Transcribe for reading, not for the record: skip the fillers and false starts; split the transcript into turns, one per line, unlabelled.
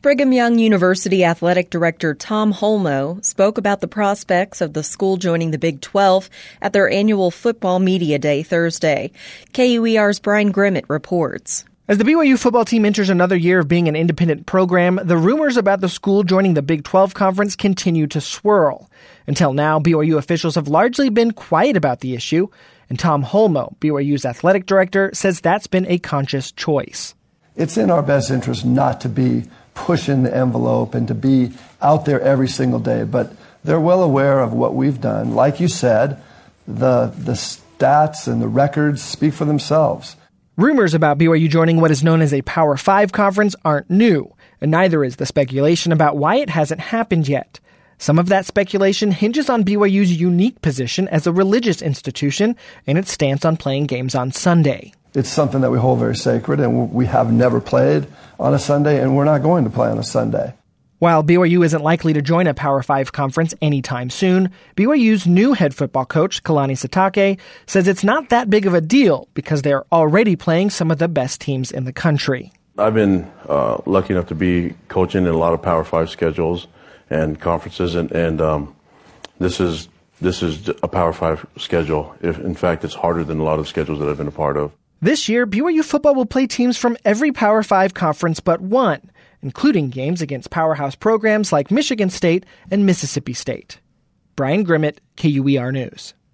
Brigham Young University Athletic Director Tom Holmoe spoke about the prospects of the school joining the Big 12 at their annual Football Media Day Thursday. KUER's Brian Grimmett reports.
As the BYU football team enters another year of being an independent program, the rumors about the school joining the Big 12 Conference continue to swirl. Until now, BYU officials have largely been quiet about the issue, and Tom Holmoe, BYU's athletic director, says that's been a conscious choice.
It's in our best interest not to be pushing the envelope and to be out there every single day, but they're well aware of what we've done. Like you said, the stats and the records speak for themselves.
Rumors about BYU joining what is known as a Power 5 conference aren't new, and neither is the speculation about why it hasn't happened yet. Some of that speculation hinges on BYU's unique position as a religious institution and its stance on playing games on Sunday.
It's something that we hold very sacred, and we have never played on a Sunday, and we're not going to play on a Sunday.
While BYU isn't likely to join a Power 5 conference anytime soon, BYU's new head football coach, Kalani Sitake, says it's not that big of a deal because they're already playing some of the best teams in the country.
I've been lucky enough to be coaching in a lot of Power 5 schedules and conferences, and this is a Power 5 schedule. In fact, it's harder than a lot of schedules that I've been a part of.
This year, BYU football will play teams from every Power 5 conference but one, including games against powerhouse programs like Michigan State and Mississippi State. Brian Grimmett, KUER News.